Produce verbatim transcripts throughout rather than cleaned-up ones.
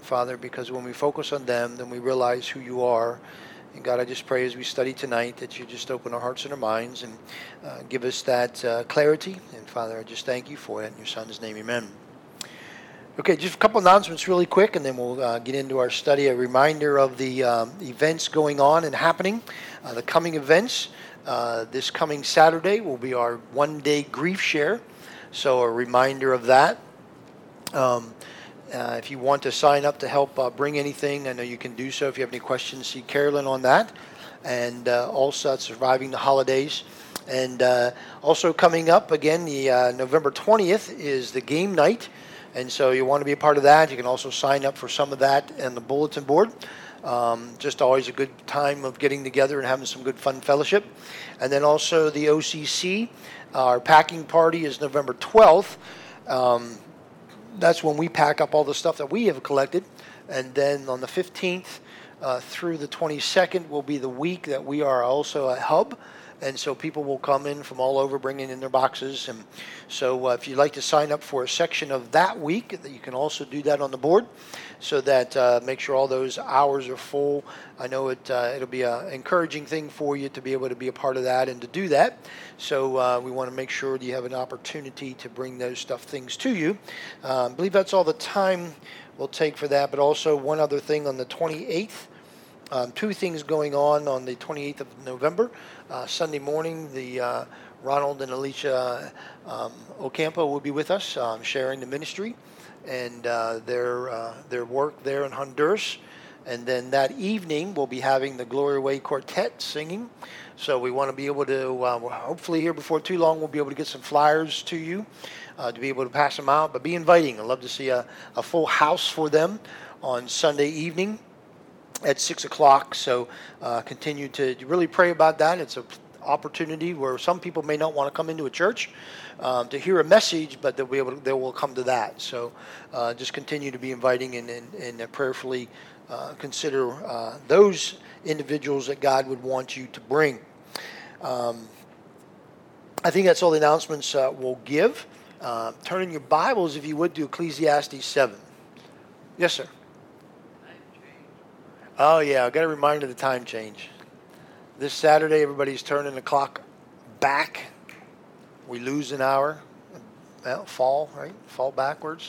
Father, because when we focus on them, then we realize who you are. And God, I just pray as we study tonight that you just open our hearts and our minds and uh, give us that uh, clarity. And Father, I just thank you for it. In your Son's name, amen. Okay, just a couple announcements really quick, and then we'll uh, get into our study. A reminder of the um, events going on and happening, uh, the coming events. Uh, this coming Saturday will be our one-day grief share. So a reminder of that. Um, Uh, if you want to sign up to help uh, bring anything, I know you can do so. If you have any questions, see Carolyn on that. And uh, also surviving the holidays. And uh, also coming up again, the uh, November twentieth is the game night. And so you want to be a part of that. You can also sign up for some of that on the bulletin board. Um, just always a good time of getting together and having some good fun fellowship. And then also the O C C, our packing party is November twelfth. Um, That's when we pack up all the stuff that we have collected. And then on the fifteenth uh, through the twenty-second will be the week that we are also a hub. And so people will come in from all over bringing in their boxes. And so uh, if you'd like to sign up for a section of that week, you can also do that on the board so that uh, make sure all those hours are full. I know it, uh, it'll be an encouraging thing for you to be able to be a part of that and to do that. So uh, we want to make sure that you have an opportunity to bring those stuff things to you. Um, I believe that's all the time we'll take for that. But also one other thing on the twenty-eighth. Um, two things going on on the twenty-eighth of November. Uh, Sunday morning, the uh, Ronald and Alicia um, Ocampo will be with us, um, sharing the ministry and uh, their uh, their work there in Honduras. And then that evening, we'll be having the Glory Way Quartet singing. So we want to be able to, uh, hopefully here before too long, we'll be able to get some flyers to you uh, to be able to pass them out. But be inviting. I'd love to see a, a full house for them on Sunday evening at six o'clock. So uh, continue to really pray about that. It's an opportunity where some people may not want to come into a church um, to hear a message, but they'll be able to, they will come to that. So uh, just continue to be inviting and, and, and prayerfully uh, consider uh, those individuals that God would want you to bring. Um, I think that's all the announcements uh, we'll give. Uh, turn in your Bibles, if you would, to Ecclesiastes seven. Yes, sir. Oh, yeah, I got a reminder of the time change. This Saturday, everybody's turning the clock back. We lose an hour. Well, fall, right? Fall backwards.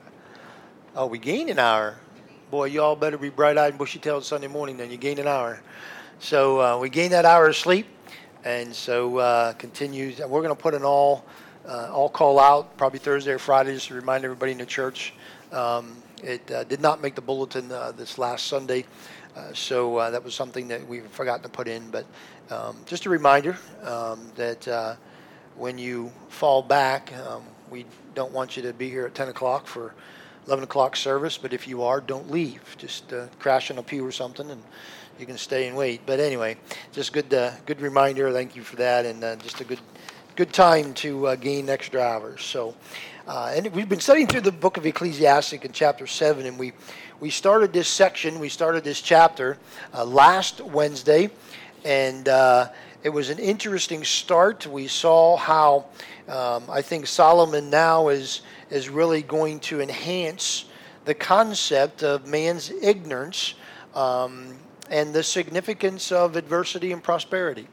Oh, we gain an hour. Boy, you all better be bright-eyed and bushy-tailed Sunday morning, then you gain an hour. So uh, we gain that hour of sleep, and so uh, continue. We're going to put an all, uh, all call out, probably Thursday or Friday, just to remind everybody in the church. Um, it uh, did not make the bulletin uh, this last Sunday. Uh, so uh, that was something that we've forgotten to put in. But um, just a reminder um, that uh, when you fall back, um, we don't want you to be here at ten o'clock for eleven o'clock service. But if you are, don't leave. Just uh, crash on a pew or something, and you can stay and wait. But anyway, just good uh, good reminder. Thank you for that. And uh, just a good good time to uh, gain extra hours. So, uh, and we've been studying through the book of Ecclesiastes in chapter seven, and we we started this section, we started this chapter uh, last Wednesday, and uh, it was an interesting start. We saw how um, I think Solomon now is is really going to enhance the concept of man's ignorance um, and the significance of adversity and prosperity.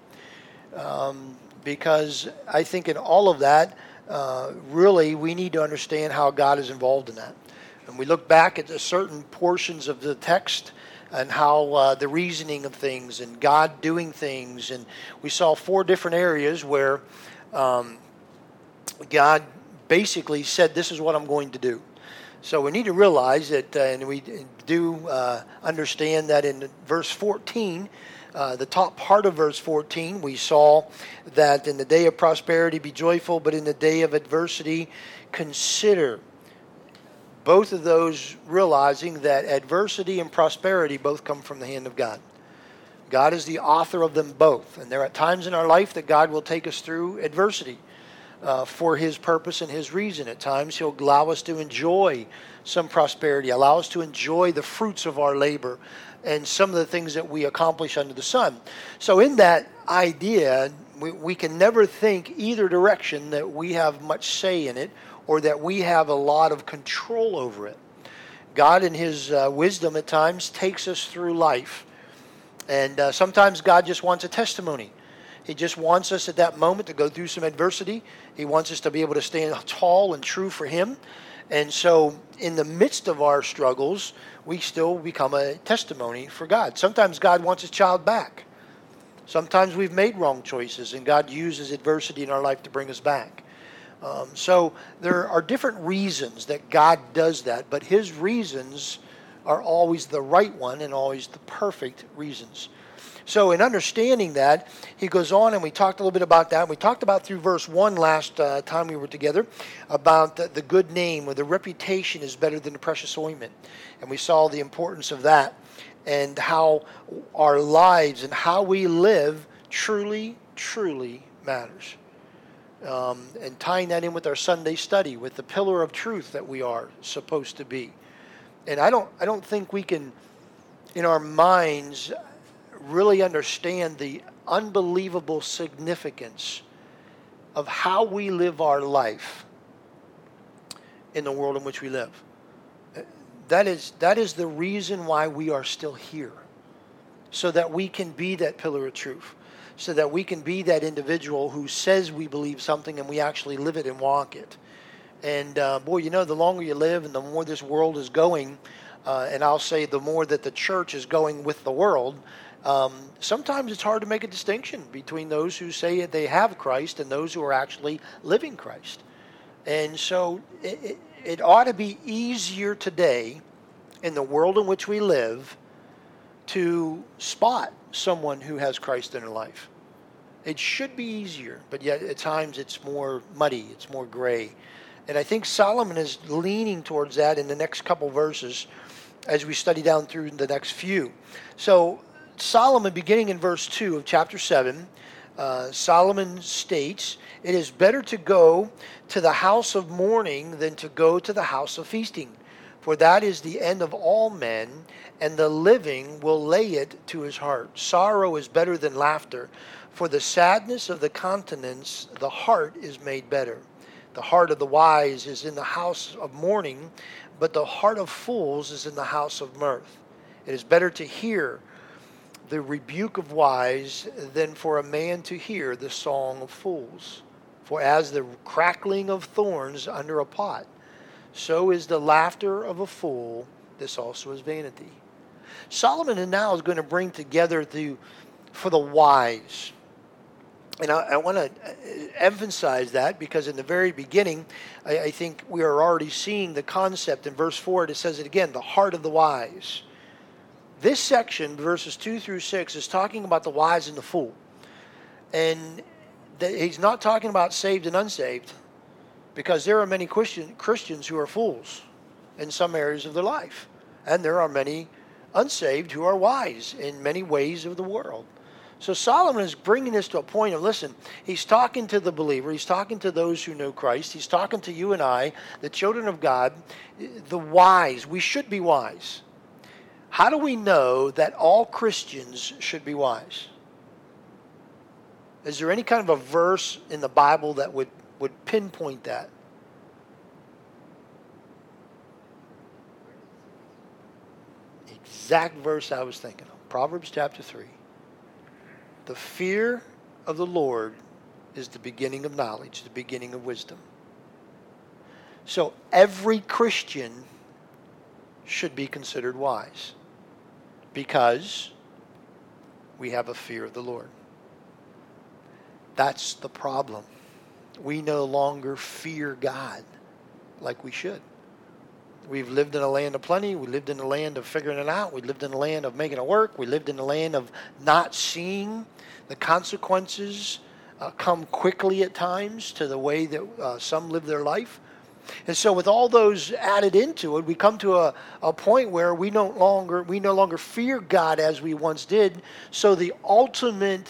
Um, because I think in all of that, uh, really, we need to understand how God is involved in that. And we look back at the certain portions of the text and how uh, the reasoning of things and God doing things. And we saw four different areas where um, God basically said, this is what I'm going to do. So we need to realize that, uh, and we do uh, understand that in verse fourteen, Uh, the top part of verse fourteen, we saw that in the day of prosperity be joyful, but in the day of adversity consider. Both of those realizing that adversity and prosperity both come from the hand of God. God is the author of them both. And there are times in our life that God will take us through adversity uh, for His purpose and His reason. At times He'll allow us to enjoy some prosperity, allow us to enjoy the fruits of our labor and some of the things that we accomplish under the sun. So in that idea, we, we can never think either direction that we have much say in it or that we have a lot of control over it. God in his uh, wisdom at times takes us through life. And uh, sometimes God just wants a testimony. He just wants us at that moment to go through some adversity. He wants us to be able to stand tall and true for him. And so in the midst of our struggles, we still become a testimony for God. Sometimes God wants his child back. Sometimes we've made wrong choices, and God uses adversity in our life to bring us back. Um, so there are different reasons that God does that, but his reasons are always the right one and always the perfect reasons. So in understanding that, he goes on, and we talked a little bit about that. We talked about through verse one last uh, time we were together about the, the good name, or the reputation is better than the precious ointment. And we saw the importance of that and how our lives and how we live truly, truly matters. Um, and tying that in with our Sunday study, with the pillar of truth that we are supposed to be. And I don't, I don't think we can, in our minds, really understand the unbelievable significance of how we live our life in the world in which we live. That is, that is the reason why we are still here, so that we can be that pillar of truth, so that we can be that individual who says we believe something and we actually live it and walk it. And uh, boy, you know, the longer you live and the more this world is going, uh, and I'll say the more that the church is going with the world, um, sometimes it's hard to make a distinction between those who say they have Christ and those who are actually living Christ. And so it, it, it ought to be easier today in the world in which we live to spot someone who has Christ in their life. It should be easier, but yet at times it's more muddy, it's more gray. And I think Solomon is leaning towards that in the next couple verses as we study down through the next few. So Solomon, beginning in verse two of chapter seven, uh, Solomon states, "It is better to go to the house of mourning than to go to the house of feasting. For that is the end of all men, and the living will lay it to his heart. Sorrow is better than laughter. For the sadness of the countenance, the heart is made better. The heart of the wise is in the house of mourning, but the heart of fools is in the house of mirth. It is better to hear the rebuke of wise than for a man to hear the song of fools. For as the crackling of thorns under a pot, so is the laughter of a fool. This also is vanity." Solomon now is going to bring together the, for the wise. And I, I want to emphasize that because in the very beginning, I, I think we are already seeing the concept. In verse four, it says it again, the heart of the wise. This section, verses two through six, is talking about the wise and the fool. And the, he's not talking about saved and unsaved, because there are many Christian, Christians who are fools in some areas of their life. And there are many unsaved who are wise in many ways of the world. So Solomon is bringing this to a point of, listen, he's talking to the believer, he's talking to those who know Christ, he's talking to you and I, the children of God, the wise. We should be wise. How do we know that all Christians should be wise? Is there any kind of a verse in the Bible that would, would pinpoint that? Exact verse I was thinking of. Proverbs chapter three. The fear of the Lord is the beginning of knowledge, the beginning of wisdom. So every Christian should be considered wise because we have a fear of the Lord. That's the problem. We no longer fear God like we should. We've lived in a land of plenty. We lived in a land of figuring it out. We lived in a land of making it work. We lived in a land of not seeing the consequences uh, come quickly at times to the way that uh, some live their life. And so with all those added into it, we come to a, a point where we no longer we no longer fear God as we once did. So the ultimate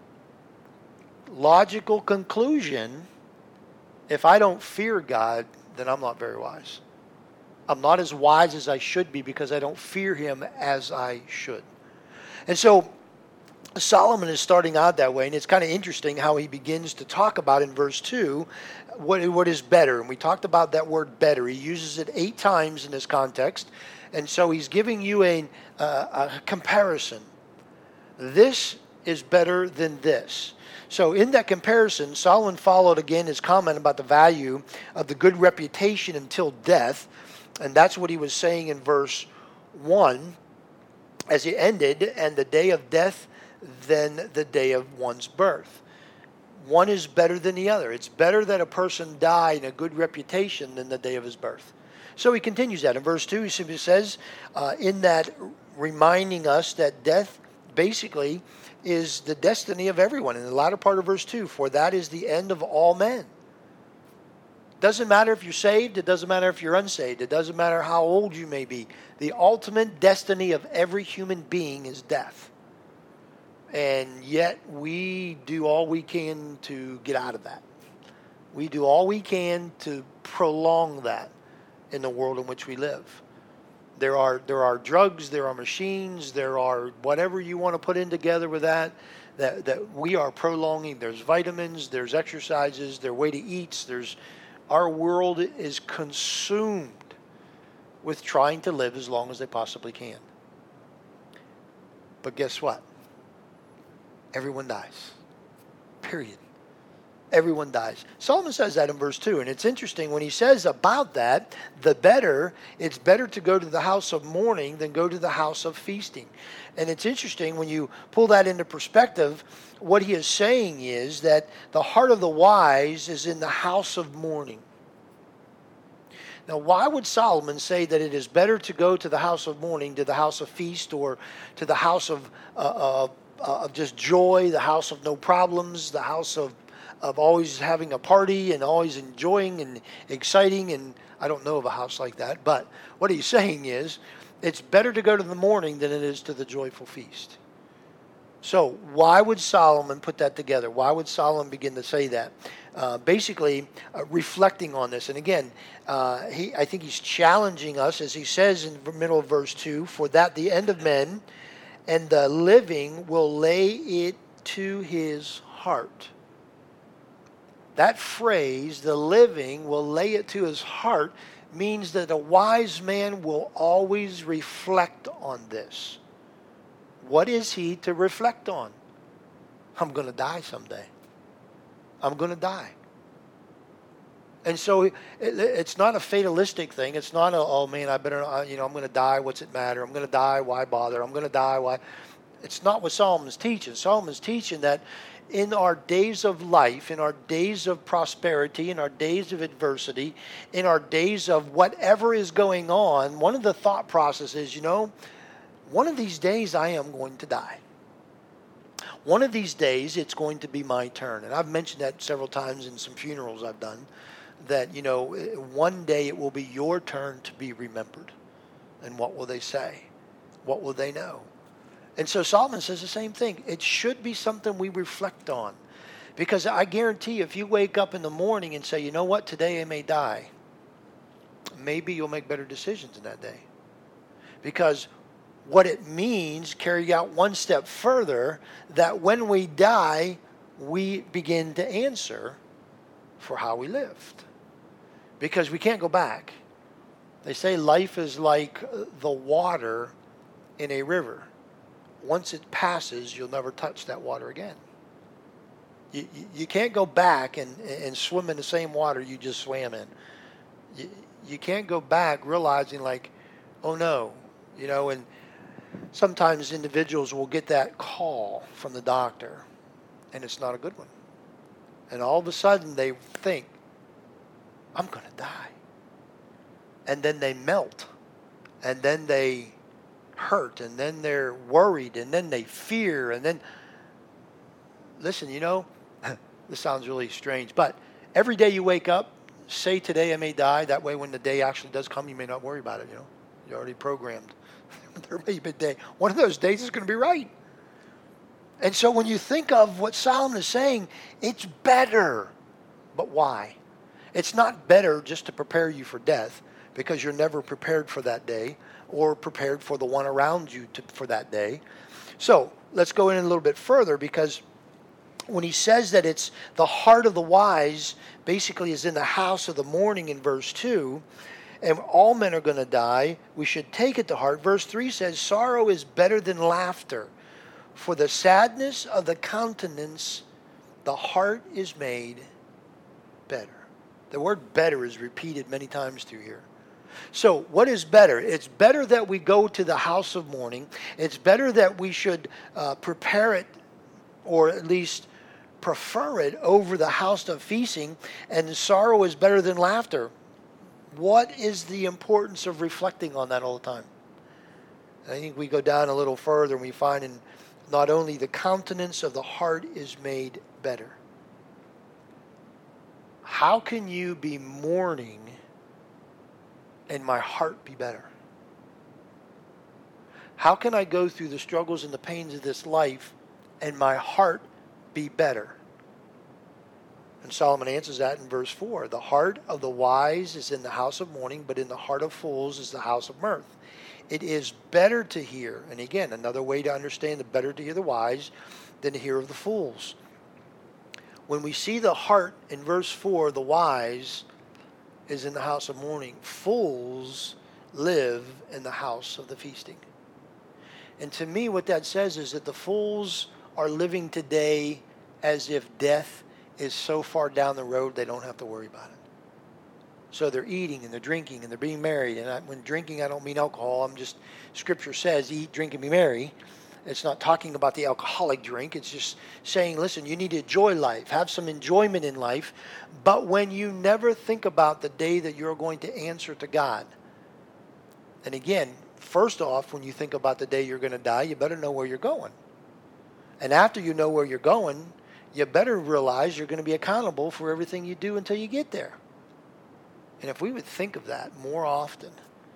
logical conclusion, if I don't fear God, then I'm not very wise. I'm not as wise as I should be because I don't fear him as I should. And so Solomon is starting out that way, and it's kind of interesting how he begins to talk about in verse two what, what is better. And we talked about that word better. He uses it eight times in this context, and so he's giving you a, uh, a comparison. This is better than this. So in that comparison, Solomon followed again his comment about the value of the good reputation until death, and that's what he was saying in verse one as he ended, and the day of death than the day of one's birth. One is better than the other. It's better that a person die in a good reputation than the day of his birth. So he continues that. In verse two, he simply says, uh, in that reminding us that death basically is the destiny of everyone. In the latter part of verse two, for that is the end of all men. Doesn't matter if you're saved. It doesn't matter if you're unsaved. It doesn't matter how old you may be. The ultimate destiny of every human being is death. And yet we do all we can to get out of that. We do all we can to prolong that in the world in which we live. There are there are drugs, there are machines, there are whatever you want to put in together with that, that, that we are prolonging. There's vitamins, there's exercises, there are way to eat. There's, our world is consumed with trying to live as long as they possibly can. But guess what? Everyone dies. Period. Everyone dies. Solomon says that in verse two, and it's interesting when he says about that, the better, it's better to go to the house of mourning than go to the house of feasting. And it's interesting when you pull that into perspective, what he is saying is that the heart of the wise is in the house of mourning. Now, why would Solomon say that it is better to go to the house of mourning, to the house of feast, or to the house of uh, uh, Uh, of just joy, the house of no problems, the house of, of always having a party and always enjoying and exciting? And I don't know of a house like that, but what he's saying is it's better to go to the mourning than it is to the joyful feast. So why would Solomon put that together? Why would Solomon begin to say that? Uh, basically, uh, reflecting on this. And again, uh, he, I think he's challenging us, as he says in the middle of verse two, for that the end of men and the living will lay it to his heart. That phrase, the living will lay it to his heart, means that a wise man will always reflect on this. What is he to reflect on? I'm going to die someday. I'm going to die. And so it, it's not a fatalistic thing. It's not a, oh man, I better, you know, I'm going to die. What's it matter? I'm going to die. Why bother? I'm going to die. Why? It's not what Solomon's teaching. Solomon's teaching that in our days of life, in our days of prosperity, in our days of adversity, in our days of whatever is going on, one of the thought processes, you know, one of these days I am going to die. One of these days it's going to be my turn. And I've mentioned that several times in some funerals I've done, that, you know, one day it will be your turn to be remembered. And what will they say? What will they know? And so Solomon says the same thing. It should be something we reflect on. Because I guarantee you, if you wake up in the morning and say, you know what, today I may die, maybe you'll make better decisions in that day. Because what it means, carry out one step further, that when we die, we begin to answer for how we lived. Because we can't go back. They say life is like the water in a river. Once it passes, you'll never touch that water again. You, you, you can't go back and, and swim in the same water you just swam in. You, you can't go back realizing like, oh no, you know, and sometimes individuals will get that call from the doctor and it's not a good one. And all of a sudden they think, I'm going to die. And then they melt. And then they hurt. And then they're worried. And then they fear. And then, listen, you know, this sounds really strange, but every day you wake up, say today I may die. That way when the day actually does come, you may not worry about it, you know. You're already programmed. There may be a day. One of those days is going to be right. And so when you think of what Solomon is saying, it's better. But why? It's not better just to prepare you for death, because you're never prepared for that day or prepared for the one around you to, for that day. So let's go in a little bit further, because when he says that it's the heart of the wise, basically is in the house of the mourning in verse two, and all men are going to die, we should take it to heart. Verse three says, sorrow is better than laughter. For the sadness of the countenance, the heart is made better. The word better is repeated many times through here. So what is better? It's better that we go to the house of mourning. It's better that we should uh, prepare it, or at least prefer it, over the house of feasting. And sorrow is better than laughter. What is the importance of reflecting on that all the time? I think we go down a little further and we find in not only the countenance of the heart is made better. How can you be mourning and my heart be better? How can I go through the struggles and the pains of this life and my heart be better? And Solomon answers that in verse four. The heart of the wise is in the house of mourning, but in the heart of fools is the house of mirth. It is better to hear, and again, another way to understand the better to hear the wise than to hear of the fools. When we see the heart in verse four, the wise is in the house of mourning. Fools live in the house of the feasting. And to me, what that says is that the fools are living today as if death is so far down the road they don't have to worry about it. So they're eating and they're drinking and they're being married. And I, when drinking, I don't mean alcohol. I'm just, Scripture says, eat, drink, and be merry. It's not talking about the alcoholic drink. It's just saying, listen, you need to enjoy life. Have some enjoyment in life. But when you never think about the day that you're going to answer to God. And again, first off, when you think about the day you're going to die, you better know where you're going. And after you know where you're going, you better realize you're going to be accountable for everything you do until you get there. And if we would think of that more often,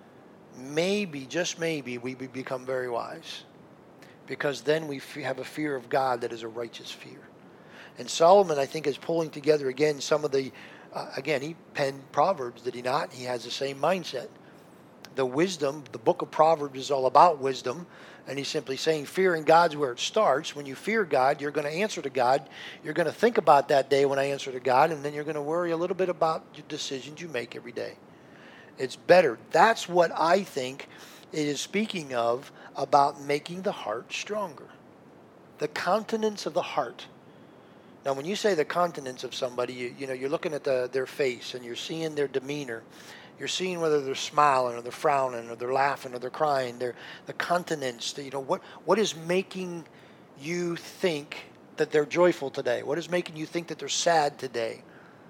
maybe, just maybe, we would become very wise. Because then we have a fear of God that is a righteous fear. And Solomon, I think, is pulling together again some of the, uh, again, he penned Proverbs, did he not? He has the same mindset. The wisdom, the book of Proverbs is all about wisdom. And he's simply saying fearing God's where it starts. When you fear God, you're going to answer to God. You're going to think about that day when I answer to God. And then you're going to worry a little bit about the decisions you make every day. It's better. That's what I think it is speaking of about making the heart stronger. The countenance of the heart. Now, when you say the countenance of somebody, you, you know, you're looking at the, their face and you're seeing their demeanor. You're seeing whether they're smiling or they're frowning or they're laughing or they're crying. They're, the countenance, you know, what what is making you think that they're joyful today? What is making you think that they're sad today?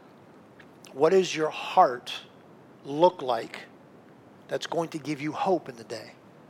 What does your heart look like that's going to give you hope in the day?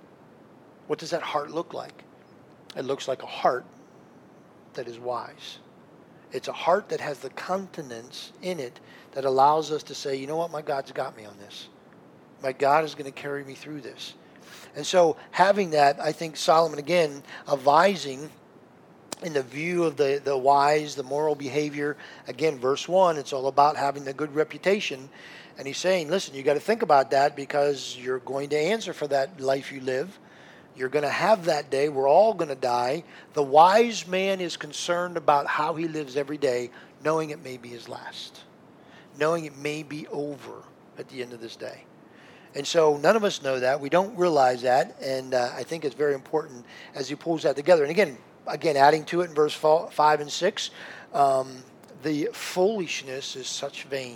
What does that heart look like? It looks like a heart that is wise. It's a heart that has the countenance in it that allows us to say, you know what, my God's got me on this. My God is going to carry me through this. And so having that, I think Solomon, again, advising in the view of the, the wise, the moral behavior. Again, verse one, it's all about having the good reputation. And he's saying, listen, you got to think about that because you're going to answer for that life you live. You're going to have that day. We're all going to die. The wise man is concerned about how he lives every day, knowing it may be his last. Knowing it may be over at the end of this day. And so none of us know that. We don't realize that. And uh, I think it's very important as he pulls that together. And again, again, adding to it in verse five and six, um, the foolishness is such vain.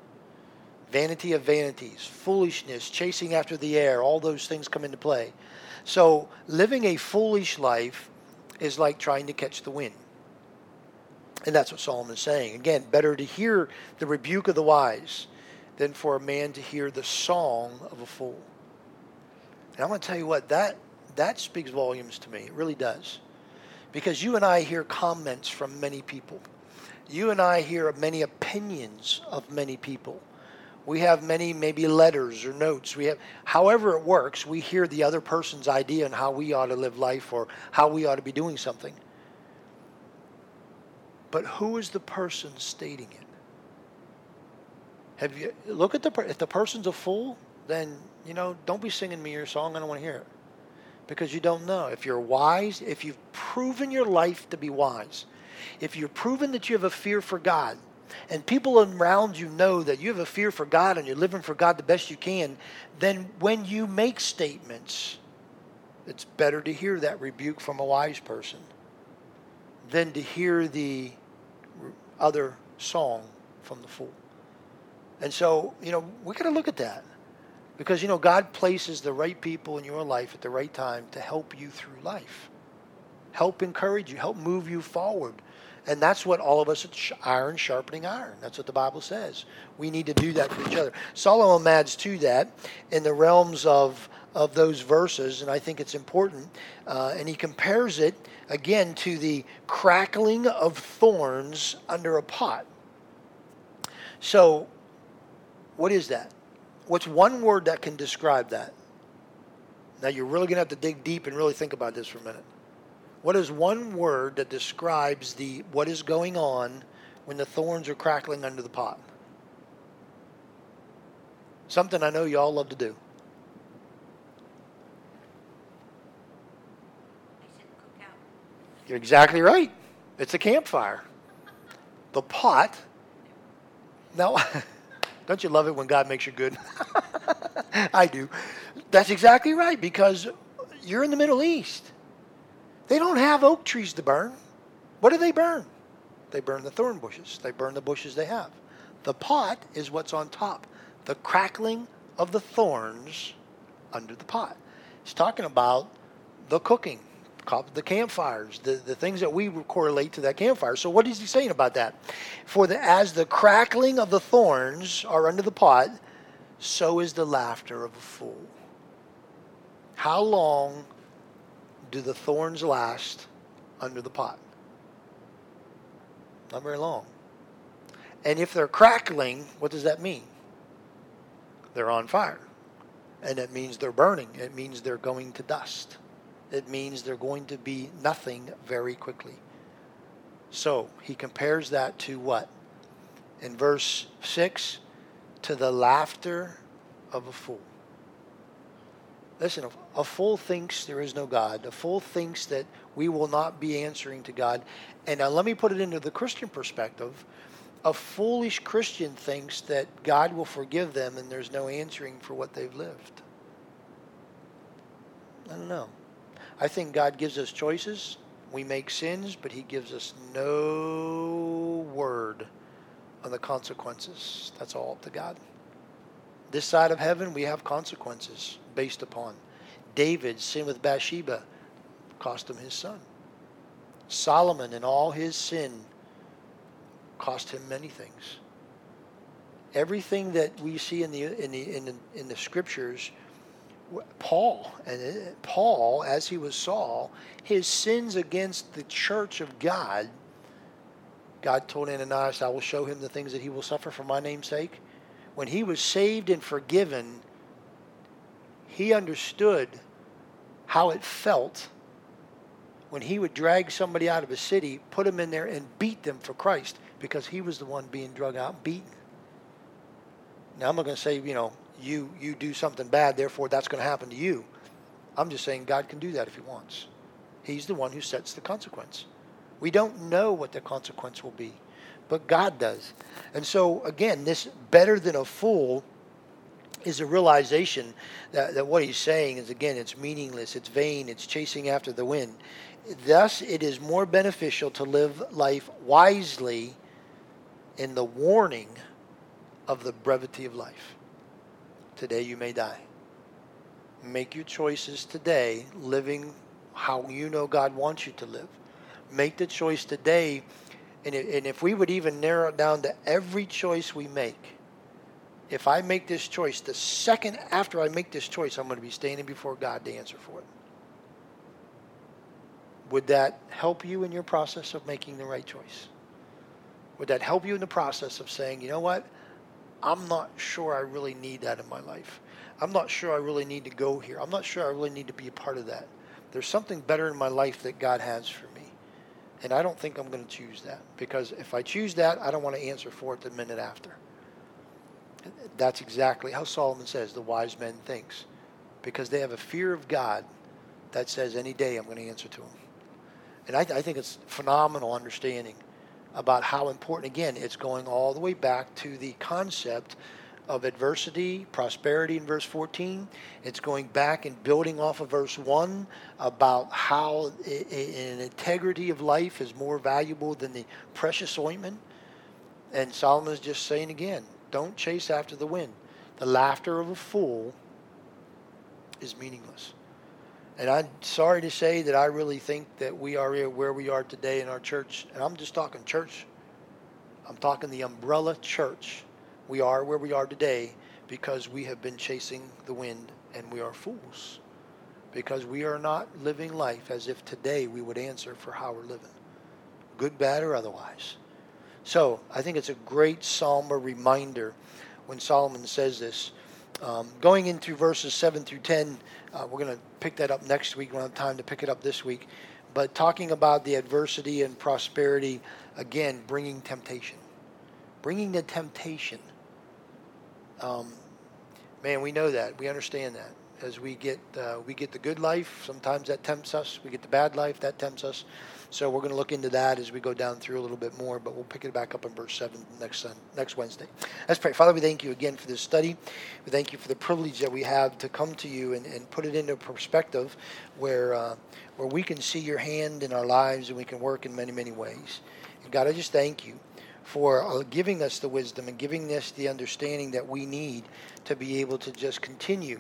Vanity of vanities, foolishness, chasing after the air, all those things come into play. So living a foolish life is like trying to catch the wind. And that's what Solomon's saying. Again, better to hear the rebuke of the wise than for a man to hear the song of a fool. And I'm going to tell you what, that, that speaks volumes to me. It really does. Because you and I hear comments from many people. You and I hear many opinions of many people. We have many maybe letters or notes. We have, however it works, we hear the other person's idea on how we ought to live life or how we ought to be doing something. But who is the person stating it? Have you look at the if the person's a fool, then you know don't be singing me your song. I don't want to hear it. because you don't know. If you're wise, if you've proven your life to be wise, if you've proven that you have a fear for God, and people around you know that you have a fear for God and you're living for God the best you can, then when you make statements, it's better to hear that rebuke from a wise person than to hear the other song from the fool. And so, you know, we got to look at that. Because, you know, God places the right people in your life at the right time to help you through life. Help encourage you, help move you forward. And that's what all of us, it's iron sharpening iron. That's what the Bible says. We need to do that for each other. Solomon adds to that in the realms of, of those verses, and I think it's important. Uh, and he compares it, again, to the crackling of thorns under a pot. So, what is that? What's one word that can describe that? Now, you're really going to have to dig deep and really think about this for a minute. What is one word that describes the what is going on when the thorns are crackling under the pot? Something I know you all love to do. I said cookout. You're exactly right. It's a campfire. The pot. Now, don't you love it when God makes you good? I do. That's exactly right, because you're in the Middle East. They don't have oak trees to burn. What do they burn? They burn the thorn bushes. They burn the bushes they have. The pot is what's on top. The crackling of the thorns under the pot. He's talking about the cooking, the campfires, the, the things that we correlate to that campfire. So what is he saying about that? For the, as the crackling of the thorns are under the pot, so is the laughter of a fool. How long do the thorns last under the pot? Not very long. And if they're crackling, what does that mean? They're on fire. And it means they're burning. It means they're going to dust. It means they're going to be nothing very quickly. So he compares that to what? In verse six, to the laughter of a fool. Listen, a fool thinks there is no God. A fool thinks that we will not be answering to God. And now let me put it into the Christian perspective. A foolish Christian thinks that God will forgive them and there's no answering for what they've lived. I don't know. I think God gives us choices. We make sins, but he gives us no word on the consequences. That's all up to God. This side of heaven, we have consequences based upon. David's sin with Bathsheba cost him his son. Solomon and all his sin cost him many things. Everything that we see in the in the in the, in the scriptures, Paul and Paul, as he was Saul, his sins against the church of God, God told Ananias, "I will show him the things that he will suffer for my name's sake." When he was saved and forgiven, he understood how it felt when he would drag somebody out of a city, put them in there, and beat them for Christ, because he was the one being drug out and beaten. Now, I'm not going to say, you know, you, you do something bad, therefore that's going to happen to you. I'm just saying God can do that if he wants. He's the one who sets the consequence. We don't know what the consequence will be, but God does. And so, again, this better than a fool is a realization that, that what he's saying is, again, it's meaningless, it's vain, it's chasing after the wind. Thus, it is more beneficial to live life wisely in the warning of the brevity of life. Today you may die. Make your choices today, living how you know God wants you to live. Make the choice today, and if we would even narrow it down to every choice we make, if I make this choice, the second after I make this choice, I'm going to be standing before God to answer for it. Would that help you in your process of making the right choice? Would that help you in the process of saying, you know what? I'm not sure I really need that in my life. I'm not sure I really need to go here. I'm not sure I really need to be a part of that. There's something better in my life that God has for me. And I don't think I'm going to choose that. Because if I choose that, I don't want to answer for it the minute after. That's exactly how Solomon says the wise man thinks. Because they have a fear of God that says any day I'm going to answer to him. And I, I think it's phenomenal understanding about how important, again, it's going all the way back to the concept of adversity, prosperity in verse fourteen. It's going back and building off of verse one about how a, a, an integrity of life is more valuable than the precious ointment. And Solomon is just saying again, don't chase after the wind. The laughter of a fool is meaningless. And I'm sorry to say that I really think that we are where we are today in our church. And I'm just talking church. I'm talking the umbrella church. We are where we are today because we have been chasing the wind, and we are fools. Because we are not living life as if today we would answer for how we're living. Good, bad, or otherwise. So I think it's a great psalm, a reminder when Solomon says this. Um, going into verses seven through ten, uh, we're going to pick that up next week. We don't have time to pick it up this week. But talking about the adversity and prosperity, again, bringing temptation. Bringing the temptation. Um, man, we know that. We understand that. As we get uh, we get the good life, sometimes that tempts us. We get the bad life, that tempts us. So we're going to look into that as we go down through a little bit more, but we'll pick it back up in verse seven next Sun, next Wednesday. Let's pray. Father, we thank you again for this study. We thank you for the privilege that we have to come to you and, and put it into perspective where uh, where we can see your hand in our lives and we can work in many, many ways. And God, I just thank you for uh, giving us the wisdom and giving us the understanding that we need to be able to just continue